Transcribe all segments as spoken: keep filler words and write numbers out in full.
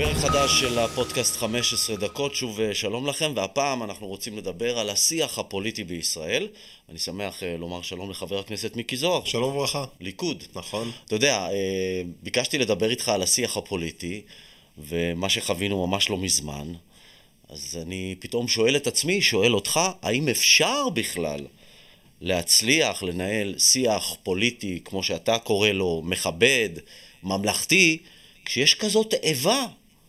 פרק חדש של הפודקאסט חמש עשרה דקות, שוב שלום לכם, והפעם אנחנו רוצים לדבר על השיח הפוליטי בישראל. אני שמח לומר שלום לחבר הכנסת מיקי זוהר. שלום וברכה. ליכוד. נכון. אתה יודע, ביקשתי לדבר איתך על השיח הפוליטי, ומה שחווינו ממש לא מזמן, אז אני פתאום שואל את עצמי, שואל אותך, האם אפשר בכלל להצליח לנהל שיח פוליטי, כמו שאתה קורא לו, מכבד, ממלכתי, כשיש כזאת איבה?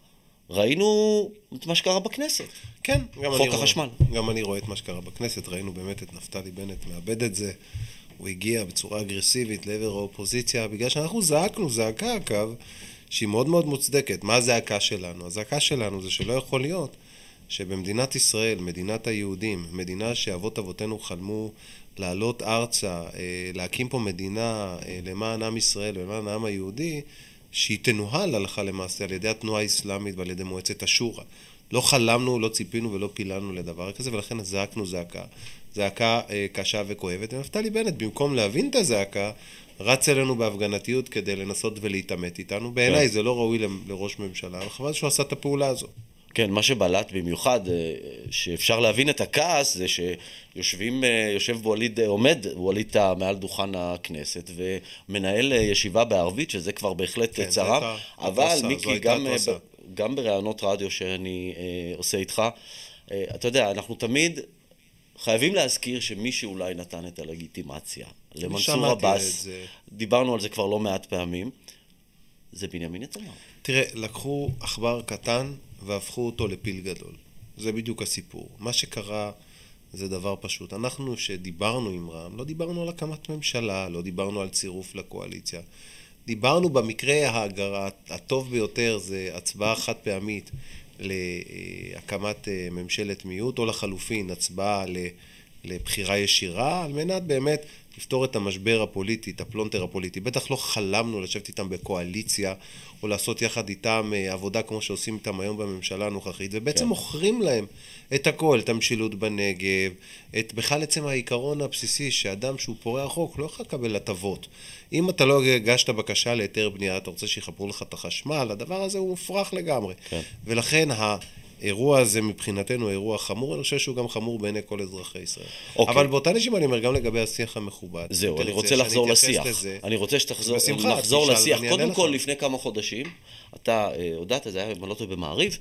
ראינו את מה שקרה בכנסת. כן, גם חוק אני החשמל. רואה, גם אני רואה את מה שקרה בכנסת. ראינו באמת את נפתלי בנט מאבד את זה. הוא הגיע בצורה אגרסיבית לעבר האופוזיציה, בגלל שאנחנו זעקנו, זעקה אגב, שהיא מאוד מאוד מוצדקת. מה הזעקה שלנו? הזעקה שלנו זה שלא יכול להיות שבמדינת ישראל, מדינת היהודים, מדינה שאבות אבותינו חלמו לעלות ארצה, להקים פה מדינה למען עם ישראל ולמען העם היהודי, שהיא תנוהל הלכה למעשה על ידי התנועה האסלאמית ועל ידי מועצת השורא. לא חלמנו, לא ציפינו ולא פיללנו לדבר כזה, ולכן זעקנו זעקה. זעקה אה, קשה וכואבת. ונפתלי בנט, במקום להבין את הזעקה, רץ אלינו בהפגנתיות כדי לנסות ולהתעמת איתנו. בעיניי זה לא ראוי לראש ממשלה, אבל חבל שהוא עשה את הפעולה הזו. כן, מה שבלט במיוחד, שאפשר להבין את הכעס, זה שיושבים, יושב ווליד, עומד ווליד מעל דוכן הכנסת, ומנהל ישיבה בערבית, שזה כבר בהחלט כן, צרם, הייתה, אבל התרסה, מיקי, גם, גם ברעיונות רדיו שאני אה, עושה איתך, אה, אתה יודע, אנחנו תמיד חייבים להזכיר שמי שאולי נתן את הלגיטימציה, למנסור עבאס, דיברנו על זה כבר לא מעט פעמים, זה בנימין נתניהו. תראה, לקחו עכבר קטן והפכו אותו לפיל גדול. זה בדיוק הסיפור. מה שקרה זה דבר פשוט. אנחנו שדיברנו עם רע"מ, לא דיברנו על הקמת ממשלה, לא דיברנו על צירוף לקואליציה. דיברנו במקרה ההגרה, הטוב ביותר זה הצבעה חד פעמית להקמת ממשלת מיעוט, או לחלופין הצבעה לבחירה ישירה, על מנת באמת לפתור את המשבר הפוליטי, את הפלונטר הפוליטי. בטח לא חלמנו לשבת איתם בקואליציה, או לעשות יחד איתם עבודה כמו שעושים איתם היום בממשלה הנוכחית, ובעצם כן. מוכרים להם את הכל, את המשילות בנגב, את בכלל עצם העיקרון הבסיסי, שאדם שהוא פורע חוק לא יכול לקבל הטבות. אם אתה לא הגשת בקשה ליתר בנייה, אתה רוצה שיחפרו לך את החשמל, הדבר הזה הוא מופרך לגמרי. כן. ולכן ה... אירוע הזה מבחינתנו אירוע חמור, אני חושב שהוא גם חמור בעיני כל אזרחי ישראל. אוקיי. אבל באותה נשימה אני אומר גם לגבי השיח המכובד. זהו, אני רוצה לחזור לשיח. לזה, אני רוצה שתחזור לחזור לשיח. קודם כל, לפני כמה חודשים, אתה הודעת, זה היה במלוטו במעריב,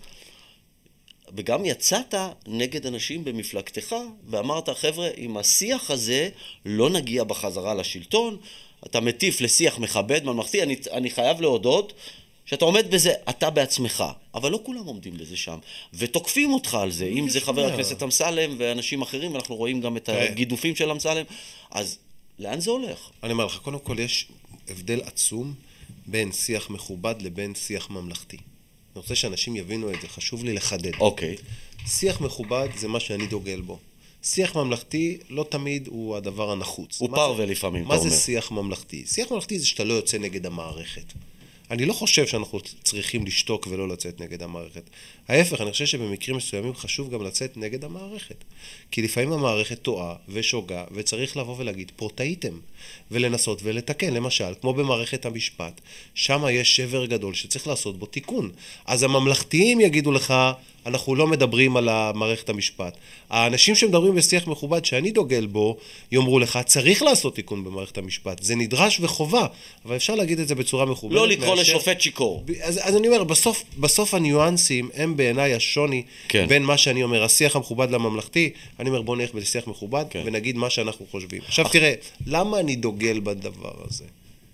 וגם יצאת נגד אנשים במפלגתך, ואמרת, חבר'ה, עם השיח הזה לא נגיע בחזרה לשלטון, אתה מטיף לשיח מכבד, ממלכתי, אני, אני חייב להודות, שאתה עומד בזה, אתה בעצמך, אבל לא כולם עומדים בזה שם, ותוקפים אותך על זה, אם זה חבר הכנסת אמסלם ואנשים אחרים, אנחנו רואים גם את הגידופים של אמסלם, אז לאן זה הולך? אני אומר לך, קודם כל יש הבדל עצום בין שיח מכובד לבין שיח ממלכתי. אני רוצה שאנשים יבינו את זה, חשוב לי לחדד. אוקיי. שיח מכובד זה מה שאני דוגל בו. שיח ממלכתי לא תמיד הוא הדבר הנחוץ. הוא פרווה לפעמים, מה זה שיח ממלכתי? שיח ממלכתי זה שאתה לא יוצא נגד המערכת. אני לא חושב שאנחנו צריכים לשתוק ולא לצאת נגד המערכת. ההפך, אני חושב שבמקרים מסוימים חשוב גם לצאת נגד המערכת. כי לפעמים המערכת טועה ושוגה, וצריך לבוא ולהגיד, פה טעיתם, ולנסות ולתקן. למשל, כמו במערכת המשפט, שם יש שבר גדול שצריך לעשות בו תיקון. אז הממלכתיים יגידו לך, אנחנו לא מדברים על מערכת המשפט. האנשים שמדברים בשיח מכובד שאני דוגל בו, יאמרו לך, צריך לעשות תיקון במערכת המשפט. זה נדרש וחובה, אבל אפשר להגיד את זה בצורה מכובדת. לא לקרוא לשופט שיקור. אז, אז אני אומר, בסוף, בסוף הניואנסים הם בעיניי השוני כן. בין מה שאני אומר, השיח המכובד לממלכתי, אני אומר, בוא נלך בשיח מכובד כן. ונגיד מה שאנחנו חושבים. עכשיו תראה, למה אני דוגל בדבר הזה?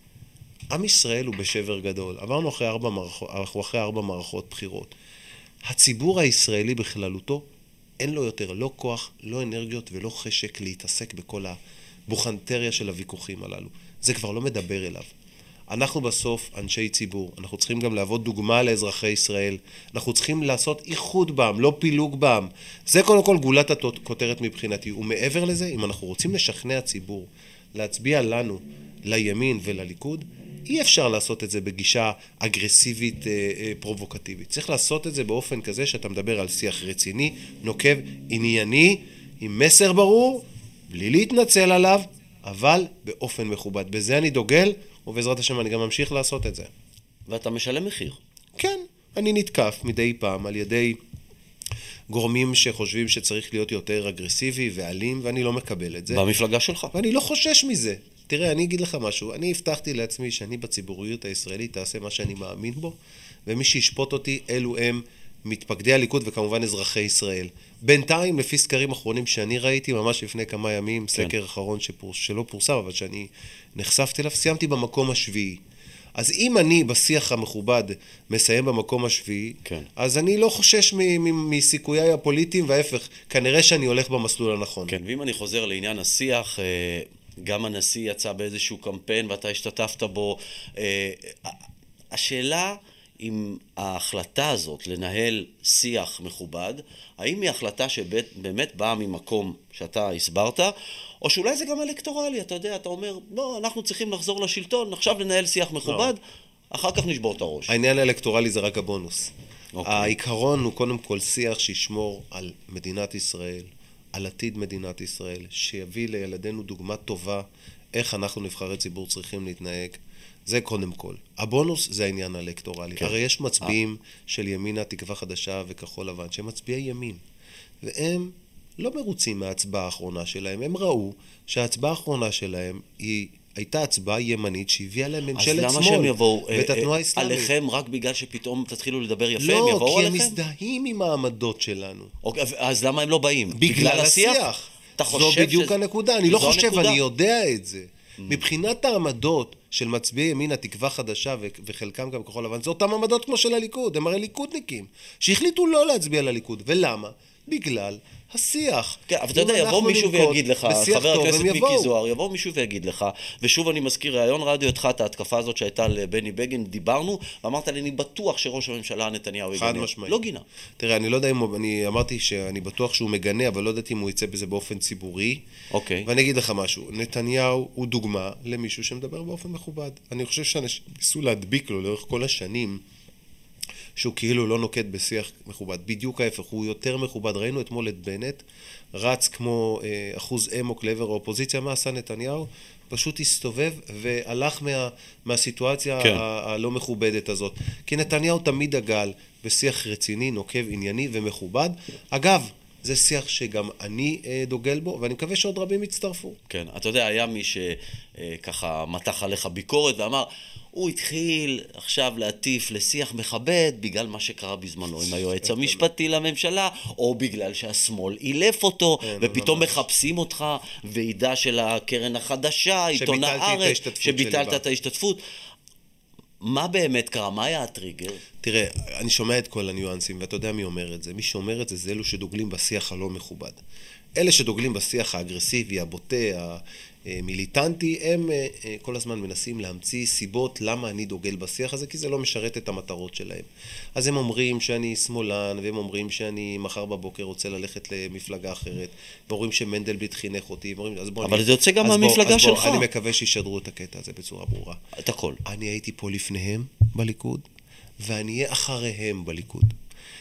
עם ישראל הוא בשבר גדול. עברנו אחרי ארבע מערכות, אחרי ארבע מערכות בחירות. הציבור הישראלי בכללותו, אין לו יותר לא כוח, לא אנרגיות ולא חשק להתעסק בכל הבוכנטריה של הוויכוחים הללו. זה כבר לא מדבר אליו. אנחנו בסוף אנשי ציבור, אנחנו צריכים גם להוות דוגמה לאזרחי ישראל, אנחנו צריכים לעשות איחוד בעם, לא פילוג בעם. זה קודם כל גולת הכותרת מבחינתי, ומעבר לזה, אם אנחנו רוצים לשכנע ציבור, להצביע לנו, לימין ולליכוד, אי אפשר לעשות את זה בגישה אגרסיבית, פרובוקטיבית. צריך לעשות את זה באופן כזה שאתה מדבר על שיח רציני, נוקב, ענייני, עם מסר ברור, בלי להתנצל עליו, אבל באופן מכובד. בזה אני דוגל, ובעזרת השם אני גם ממשיך לעשות את זה. ואתה משלם מחיר. כן, אני נתקף מדי פעם על ידי גורמים שחושבים שצריך להיות יותר אגרסיבי ואלים, ואני לא מקבל את זה. במפלגה שלך. ואני לא חושש מזה. תראה, אני אגיד לך משהו. אני הבטחתי לעצמי שאני בציבוריות הישראלית תעשה מה שאני מאמין בו, ומי שישפוט אותי, אלו הם מתפקדי הליכוד וכמובן אזרחי ישראל. בינתיים, לפי סקרים אחרונים שאני ראיתי, ממש לפני כמה ימים, כן. סקר אחרון שפורס, שלא פורסם, אבל שאני נחשפתי אליו, סיימתי במקום השביעי. אז אם אני בשיח המכובד מסיים במקום השביעי, כן. אז אני לא חושש מסיכויי הפוליטיים, וההפך, כנראה שאני הולך במסלול הנכון. כן, ואם אני חוזר לעניין השיח, גם הנשיא יצא באיזשהו קמפיין ואתה השתתפת בו, השאלה אם ההחלטה הזאת לנהל שיח מכובד, האם היא החלטה שבאמת באה ממקום שאתה הסברת, או שאולי זה גם אלקטורלי, אתה יודע, אתה אומר, לא, אנחנו צריכים לחזור לשלטון, עכשיו לנהל שיח מכובד, לא. אחר כך נשבור את הראש. העניין האלקטורלי זה רק הבונוס. אוקיי. העיקרון הוא קודם כל שיח שישמור על מדינת ישראל, על עתיד מדינת ישראל, שיביא לילדינו דוגמה טובה, איך אנחנו נבחרי ציבור צריכים להתנהג. זה קודם כל. הבונוס זה העניין האלקטורלי. כן. הרי יש מצביעים אה. של ימינה, תקווה חדשה וכחול לבן, שהם מצביעי ימין. והם לא מרוצים מההצבעה האחרונה שלהם. הם ראו שההצבעה האחרונה שלהם היא הייתה הצבעה ימנית שהביאה להם ממשלת שמאל. אז למה שהם יבואו ואת התנועה האסלאמית? עליכם רק בגלל שפתאום תתחילו לדבר יפה, לא, הם יבואו עליכם? לא, כי הם מזדהים עם העמדות שלנו. אוקיי, אז למה הם לא באים? בגלל, בגלל השיח? השיח. זו בדיוק שזה... הנקודה. אני לא חושב, הנקודה? אני יודע את זה. Mm. מבחינת העמדות של מצביעי ימין, התקווה חדשה וחלקם גם כחול לבן, זה אותם עמדות כמו של הליכוד. הם הרי ליכודניקים שהחליטו לא להצביע לליכוד. ולמה? בגלל השיח. כן, אבל אתה יודע, יבוא מישהו ויגיד לך, חבר הכנסת מיקי זוהר, יבוא מישהו ויגיד לך, ושוב אני מזכיר ראיון רדיו איתך, את ההתקפה הזאת שהייתה לבני בגין, דיברנו, ואמרת לי, אני בטוח שראש הממשלה נתניהו יגנה. חד משמעי. לא גינה. תראה, אני לא יודע אם, אני אמרתי שאני בטוח שהוא מגנה, אבל לא יודעת אם הוא יצא בזה באופן ציבורי. אוקיי. ואני אגיד לך משהו, נתניהו הוא דוגמה למישהו שמדבר באופן מכובד. אני חושב שאנשים ניסו להדביק לו לאורך כל השנים, שהוא כאילו לא נוקט בשיח מכובד. בדיוק ההפך, הוא יותר מכובד. ראינו אתמול את בנט, רץ כמו אה, אחוז אמוק לעבר האופוזיציה, מה עשה נתניהו? פשוט הסתובב והלך מה, מהסיטואציה כן. ה- הלא מכובדת הזאת. כי נתניהו תמיד דגל בשיח רציני, נוקב, ענייני ומכובד. אגב, זה שיח שגם אני אה, דוגל בו, ואני מקווה שעוד רבים יצטרפו. כן, אתה יודע, היה מי שככה מתח עליך ביקורת ואמר, הוא התחיל עכשיו להטיף לשיח מכבד בגלל מה שקרה בזמנו עם היועץ המשפטי לממשלה, או בגלל שהשמאל אילף אותו, ופתאום מחפשים אותך, ועידה של הקרן החדשה, עיתון הארץ, שביטלת את ההשתתפות. מה באמת קרה? מה היה הטריגר? תראה, אני שומע את כל הניואנסים, ואתה יודע מי אומר את זה. מי שאומר את זה, זה אלו שדוגלים בשיח הלא מכובד. אלה שדוגלים בשיח האגרסיבי, הבוטה, המיליטנטי, הם כל הזמן מנסים להמציא סיבות למה אני דוגל בשיח הזה, כי זה לא משרת את המטרות שלהם. אז הם אומרים שאני שמאלן, והם אומרים שאני מחר בבוקר רוצה ללכת למפלגה אחרת, ואומרים שמנדלבליט חינך אותי, ואומרים, אז בוא... אבל אני... זה יוצא גם מהמפלגה שלך. בוא, אני מקווה שישדרו את הקטע הזה בצורה ברורה. את הכל. אני הייתי פה לפניהם בליכוד, ואני אהיה אחריהם בליכוד.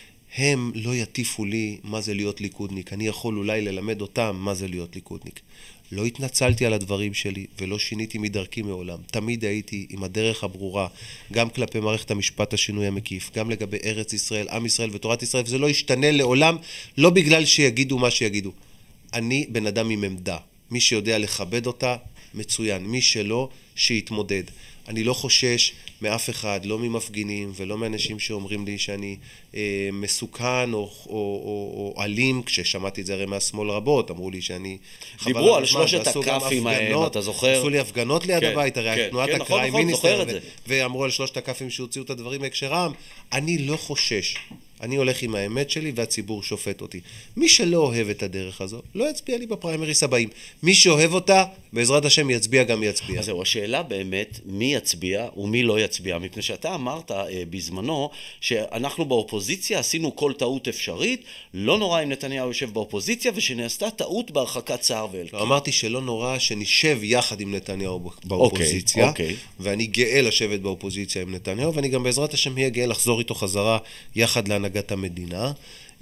הם לא יטיפו לי מה זה להיות ליכודניק. אני יכול אולי ללמד אותם מה זה להיות ליכודניק. לא התנצלתי על הדברים שלי ולא שיניתי מדרכי מעולם. תמיד הייתי עם הדרך הברורה, גם כלפי מערכת המשפט השינוי המקיף, גם לגבי ארץ ישראל, עם ישראל ותורת ישראל, וזה לא ישתנה לעולם, לא בגלל שיגידו מה שיגידו. אני בן אדם עם עמדה. מי שיודע לכבד אותה, מצוין. מי שלא, שיתמודד. אני לא חושש מאף אחד, לא ממפגינים ולא מאנשים שאומרים לי שאני אה, מסוכן או, או, או, או אלים, כששמעתי את זה הרי מהשמאל רבות, אמרו לי שאני... דיברו על שלושת הכפים ההם, אתה זוכר? עשו לי הפגנות ליד כן, הבית, הרי כן, תנועת כן, הקראי נכון, מיניסטר, ו- ואמרו על שלושת הכפים שהוציאו את הדברים מהקשרם. אני לא חושש. אני הולך עם האמת שלי והציבור שופט אותי. מי שלא אוהב את הדרך הזו, לא יצביע לי בפריימריס הבאים. מי שאוהב אותה, בעזרת השם יצביע גם יצביע. אז זהו, השאלה באמת, מי יצביע ומי לא יצביע? מפני שאתה אמרת אה, בזמנו, שאנחנו באופוזיציה עשינו כל טעות אפשרית, לא נורא אם נתניהו יושב באופוזיציה, ושנעשתה טעות בהרחקת סער ואלקין. לא, אמרתי שלא נורא שנשב יחד עם נתניהו באופוזיציה, אוקיי, אוקיי. ואני גאה לשבת באופוזיציה עם נתניהו, ואני גם בעזרת השם יהיה גאה לחזור איתו חזרה יחד להנהגת המדינה.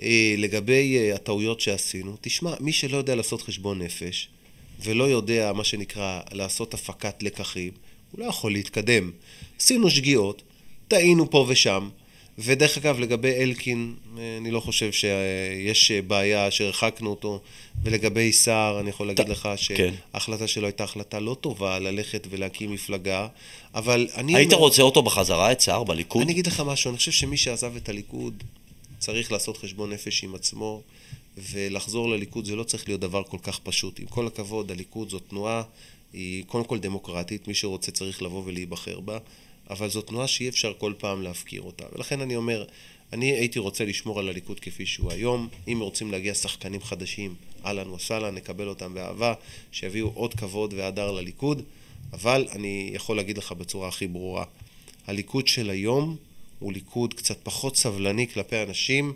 לגבי הטעויות שעשינו, תשמע, מי שלא יודע לעשות חשבון נפש, ולא יודע מה שנקרא לעשות הפקת לקחים, הוא לא יכול להתקדם. עשינו שגיאות, טעינו פה ושם, ודרך אגב, לגבי אלקין, אני לא חושב שיש בעיה שהרחקנו אותו, ולגבי שר, אני יכול להגיד לך שההחלטה שלו הייתה החלטה לא טובה, ללכת ולהקים מפלגה, אבל אני... היית רוצה אותו בחזרה, את שר בליכוד? אני אגיד לך משהו, אני חושב שמי שעזב את הליכוד, צריך לעשות חשבון נפש עם עצמו, ולחזור לליכוד זה לא צריך להיות דבר כל כך פשוט. עם כל הכבוד, הליכוד זו תנועה, היא קודם כל דמוקרטית, מי שרוצה צריך לבוא ולהיבחר בה, אבל זו תנועה שאי אפשר כל פעם להפקיר אותה. ולכן אני אומר, אני הייתי רוצה לשמור על הליכוד כפי שהוא היום. אם רוצים להגיע שחקנים חדשים, אהלן וסהלן, נקבל אותם באהבה, שיביאו עוד כבוד והדר לליכוד. אבל אני יכול להגיד לך בצורה הכי ברורה, הליכוד של היום הוא ליכוד קצת פחות סבלני כלפי אנשים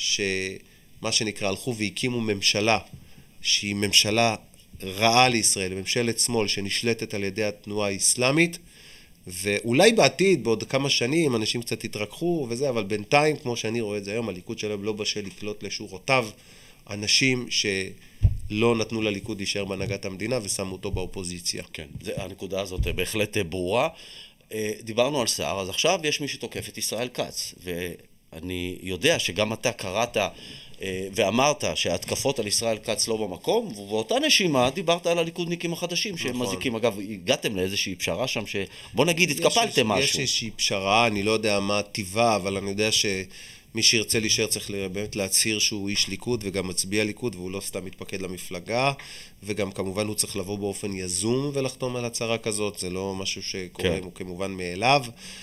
שמה שנקרא הלכו והקימו ממשלה, שהיא ממשלה רעה לישראל, ממשלת שמאל שנשלטת על ידי התנועה האסלאמית, ואולי בעתיד, בעוד כמה שנים, אנשים קצת יתרככו וזה, אבל בינתיים, כמו שאני רואה את זה היום, הליכוד שלהם לא בשל לקלוט לשורותיו אנשים שלא נתנו לליכוד להישאר בהנהגת המדינה ושמו אותו באופוזיציה. כן, זה, הנקודה הזאת בהחלט ברורה. דיברנו על שר, אז עכשיו יש מי שתוקף את ישראל כץ, ואני יודע שגם אתה קראת ואמרת שההתקפות על ישראל כץ לא במקום, ובאותה נשימה דיברת על הליכודניקים החדשים שהם נכון. מזיקים. אגב, הגעתם לאיזושהי פשרה שם שבוא נגיד התקפלתם משהו. יש איזושהי פשרה, אני לא יודע מה טבעה, אבל אני יודע שמי שירצה להישאר צריך באמת להצהיר שהוא איש ליכוד וגם מצביע ליכוד, והוא לא סתם מתפקד למפלגה, וגם כמובן הוא צריך לבוא באופן יזום ולחתום על הצהרה כזאת, זה לא משהו שקורה כן. כמובן מאליו.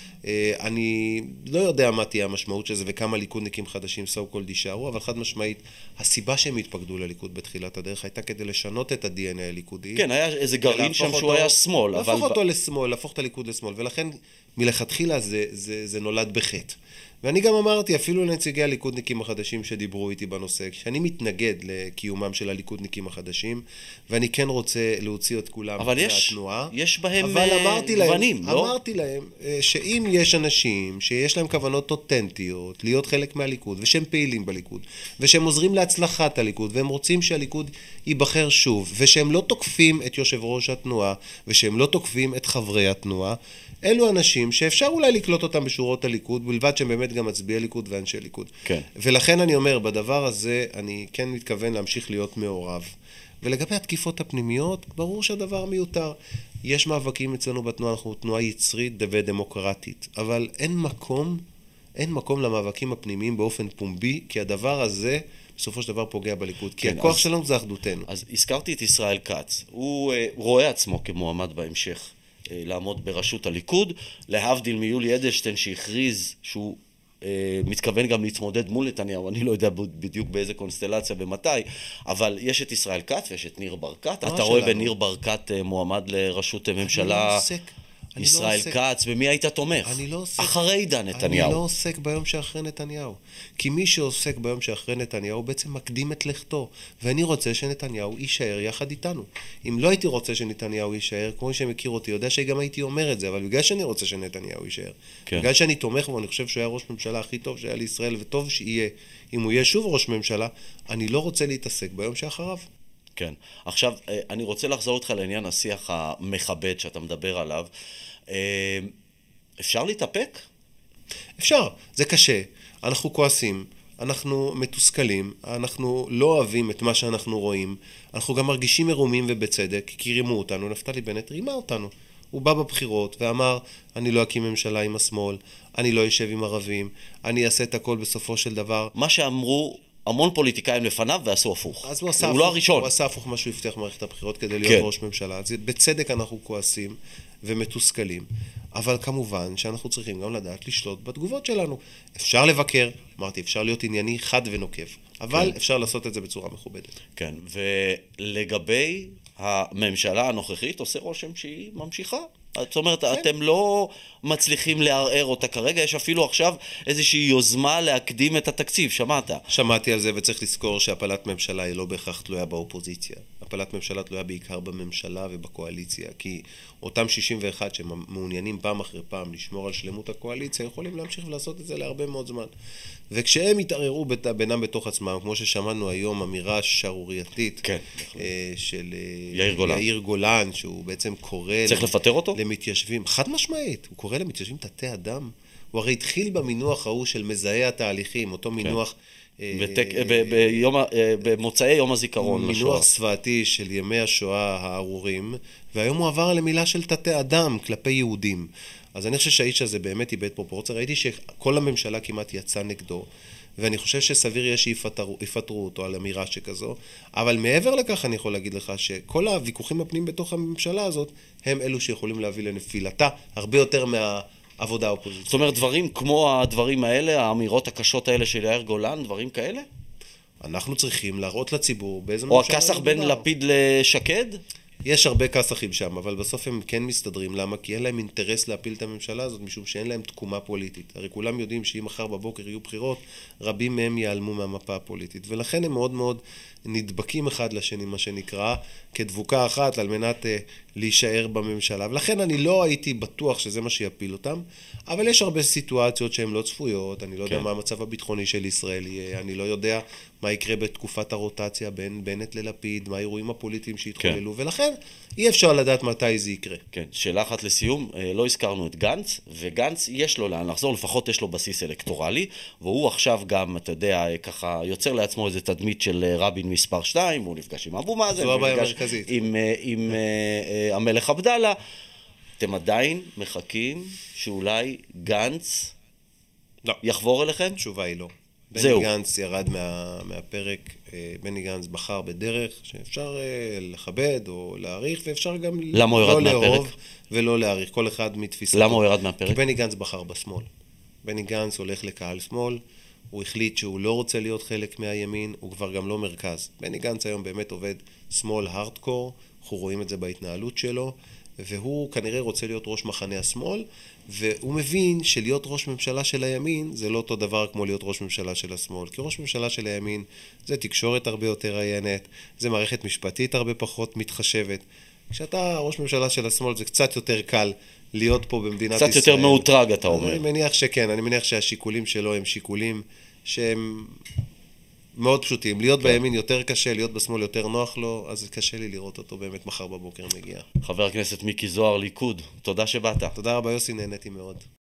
אני לא יודע מה תהיה המשמעות של זה וכמה ליכודניקים חדשים סו קולד יישארו, אבל חד משמעית, הסיבה שהם התפקדו לליכוד בתחילת הדרך הייתה כדי לשנות את ה-די אן איי הליכודי. כן, היה איזה גרעין שם שהוא היה שמאל. להפוך אותו לשמאל, להפוך את הליכוד לשמאל, ולכן מלכתחילה זה, זה, זה נולד בחטא. ואני גם אמרתי, אפילו לנציגי הליכודניקים החדשים שדיברו איתי בנושא, שאני מתנגד לקיומם של הליכודניקים החדשים, ואני כן רוצה להוציא את כולם מהתנועה. אבל יש, יש בהם גוונים, לא? אמרתי להם שאם יש אנשים שיש להם כוונות אותנטיות, להיות חלק מהליכוד, ושהם פעילים בליכוד, ושהם עוזרים להצלחת הליכוד, והם רוצים שהליכוד ייבחר שוב, ושהם לא תוקפים את יושב ראש התנועה, ושהם לא תוקפים את חברי התנועה, אלו אנשים שאפשר אולי לקלוט אותם בשורות הליכוד, בלבד שהם באמת גם מצביעי ליכוד ואנשי ליכוד. כן. ולכן אני אומר, בדבר הזה אני כן מתכוון להמשיך להיות מעורב. ולגבי התקיפות הפנימיות, ברור שהדבר מיותר. יש מאבקים אצלנו בתנועה, אנחנו תנועה יצרית ודמוקרטית, אבל אין מקום, אין מקום למאבקים הפנימיים באופן פומבי, כי הדבר הזה בסופו של דבר פוגע בליכוד, כי כן, הכוח אז, שלנו זה אחדותנו. אז הזכרתי את ישראל כץ, הוא uh, רואה עצמו כמועמד בהמשך. לעמוד בראשות הליכוד, להבדיל מיולי אדלשטיין שהכריז שהוא אה, מתכוון גם להתמודד מול נתניהו, אני לא יודע בדיוק באיזה קונסטלציה ומתי, אבל יש את ישראל כץ ויש את ניר ברקת, אתה רואה בניר ברקת מועמד לראשות ממשלה ישראל כץ, במי היית תומך? אחרי עידן נתניהו. אני לא עוסק ביום שאחרי נתניהו, כי מי שעוסק ביום שאחרי נתניהו בעצם מקדים את לכתו, ואני רוצה שנתניהו יישאר יחד איתנו. אם לא הייתי רוצה שנתניהו יישאר, כמו שמכיר אותי, יודע שגם הייתי אומר את זה, אבל בגלל שאני רוצה שנתניהו יישאר, כן. בגלל שאני תומך בו, אני חושב שהוא היה ראש ממשלה הכי טוב שהיה לישראל, וטוב שיהיה, אם הוא יהיה שוב ראש ממשלה, אני לא רוצה להתעסק ביום שאחריו. כן. עכשיו, אני רוצה לחזור איתך לעניין השיח המכבד שאתה מדבר עליו. אפשר להתאפק? אפשר. זה קשה. אנחנו כועסים, אנחנו מתוסכלים, אנחנו לא אוהבים את מה שאנחנו רואים, אנחנו גם מרגישים מרומים ובצדק, כי רימו אותנו, נפתלי בנט רימה אותנו. הוא בא בבחירות ואמר, אני לא אקים ממשלה עם השמאל, אני לא אשב עם ערבים, אני אעשה את הכל בסופו של דבר. מה שאמרו המון פוליטיקאים לפניו ועשו הפוך. אז הוא עשה הוא הפוך, לא הראשון. הוא עשה הפוך מה שהוא הבטיח מערכת הבחירות כדי להיות כן. ראש ממשלה. אז בצדק אנחנו כועסים ומתוסכלים, אבל כמובן שאנחנו צריכים גם לדעת לשלוט בתגובות שלנו. אפשר לבקר, אמרתי, אפשר להיות ענייני חד ונוקב, אבל כן. אפשר לעשות את זה בצורה מכובדת. כן, ולגבי הממשלה הנוכחית עושה רושם שהיא ממשיכה. זאת אומרת, כן. אתם לא מצליחים לערער אותה כרגע, יש אפילו עכשיו איזושהי יוזמה להקדים את התקציב, שמעת? שמעתי על זה, וצריך לזכור שהפלת ממשלה היא לא בהכרח תלויה באופוזיציה. הפלת ממשלה תלויה בעיקר בממשלה ובקואליציה, כי אותם שישים ואחת שמעוניינים פעם אחרי פעם לשמור על שלמות הקואליציה, יכולים להמשיך ולעשות את זה להרבה מאוד זמן. וכשהם יתערערו בינם בתוך עצמם, כמו ששמענו היום, אמירה שערורייתית כן, של יאיר גולן. יאיר גולן, שהוא בעצם קורא... צריך לפטר אותו? למתיישבים, חד משמעית, הוא קורא למתיישבים תתי אדם, הוא הרי התחיל במינוח ההוא של מזהה התהליכים, אותו מינוח... במוצאי יום הזיכרון. מינוח סוואתי של ימי השואה הארורים, והיום הוא עבר למילה של תתי אדם כלפי יהודים. אז אני חושב שהאיש הזה באמת איבד פרופורציה. ראיתי שכל הממשלה כמעט יצא נגדו, ואני חושב שסביר יש שיפטרו אותו על אמירה שכזו, אבל מעבר לכך אני יכול להגיד לך שכל הוויכוחים הפנים בתוך הממשלה הזאת, הם אלו שיכולים להביא לנפילתה הרבה יותר מהעבודה האופוזיציה. זאת אומרת, דברים כמו הדברים האלה, האמירות הקשות האלה של יאיר גולן, דברים כאלה? אנחנו צריכים להראות לציבור באיזה ממשלה... או הכסח בין לפיד לשקד? יש הרבה כסחים שם, אבל בסוף הם כן מסתדרים. למה? כי אין להם אינטרס להפיל את הממשלה הזאת, משום שאין להם תקומה פוליטית. הרי כולם יודעים שאם מחר בבוקר יהיו בחירות, רבים מהם ייעלמו מהמפה הפוליטית. ולכן הם מאוד מאוד נדבקים אחד לשני, מה שנקרא, כדבוקה אחת על מנת uh, להישאר בממשלה. ולכן אני לא הייתי בטוח שזה מה שיפיל אותם, אבל יש הרבה סיטואציות שהן לא צפויות. אני לא כן. יודע מה המצב הביטחוני של ישראל יהיה, אני לא יודע מה יקרה בתקופת הרוטציה בין בנט ללפיד, מה האירועים הפוליטיים שהתחוללו, כן. ולכן אי אפשר לדעת מתי זה יקרה. כן, שאלה אחת לסיום, לא הזכרנו את גנץ, וגנץ יש לו לאן לחזור, לפחות יש לו בסיס אלקטורלי, והוא עכשיו גם, אתה יודע, ככה יוצר לעצמו איזה תדמית של רבין מספר שתיים, הוא נפגש עם אבו מאזן, זו הבעיה המרכזית. עם, עם uh, המלך עבדאללה. אתם עדיין מחכים שאולי גנץ לא. יחבור אליכם? תשובה היא לא. זהו. בני גנץ ירד מה, מהפרק, בני גנץ בחר בדרך שאפשר לכבד או להעריך, ואפשר גם למה הוא ירד לא מהפרק? לאהוב ולא להעריך, כל אחד מתפיסתו. למה הוא ירד מהפרק? כי בני גנץ בחר בשמאל. בני גנץ הולך לקהל שמאל, הוא החליט שהוא לא רוצה להיות חלק מהימין, הוא כבר גם לא מרכז. בני גנץ היום באמת עובד שמאל הארדקור, אנחנו רואים את זה בהתנהלות שלו, והוא כנראה רוצה להיות ראש מחנה השמאל, והוא מבין שלהיות ראש ממשלה של הימין זה לא אותו דבר כמו להיות ראש ממשלה של השמאל. כי ראש ממשלה של הימין זה תקשורת הרבה יותר עיינת, זה מערכת משפטית הרבה פחות מתחשבת. כשאתה ראש ממשלה של השמאל זה קצת יותר קל להיות פה במדינת קצת ישראל. קצת יותר מאותרג, אתה אומר. אני מניח שכן, אני מניח שהשיקולים שלו הם שיקולים שהם מאוד פשוטים. להיות כן. בימין יותר קשה, להיות בשמאל יותר נוח לו, אז קשה לי לראות אותו באמת מחר בבוקר מגיע. חבר הכנסת מיקי זוהר, ליכוד, תודה שבאת. תודה רבה יוסי, נהניתי מאוד.